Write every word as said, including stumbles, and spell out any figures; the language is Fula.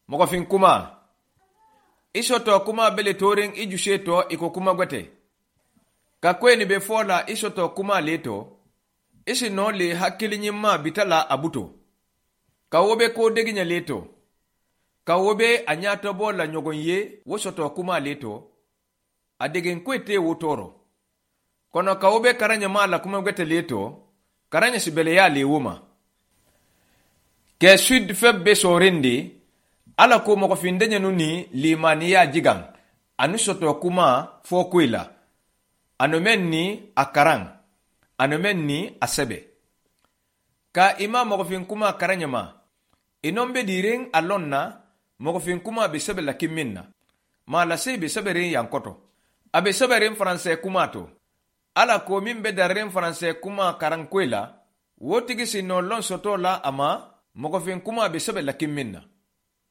Mogofin kuma. Isoto kuma bele toring ijusheto iko kuma gwete. Kakweni befola isoto kuma leto. Isi no le hakili nyima bitala abuto. Kawobe ko deginya leto. Kawobe anyato bola nyogonye wosoto kuma leto. Adegen kwete wotoro. Kono kawobe karanya mala kuma gwete leto. Karanya sibele ya lewuma. Ke sud feb beso rende. Ala ko moko findenya nuni limaniya jigang. Anu soto kuma fokwila. Anomen ni akarang. Anomen ni asebe. Ka ima moko fin kuma karanyama. Inombe diring alonna moko fin kuma besebe la kiminna. Ma la se besebe rin yankoto. A besebe rin franse kumato. Ala ko mimbe darin franse kuma karangkwila. Wotigi si no lon soto la ama moko fin kuma besebe la kiminna.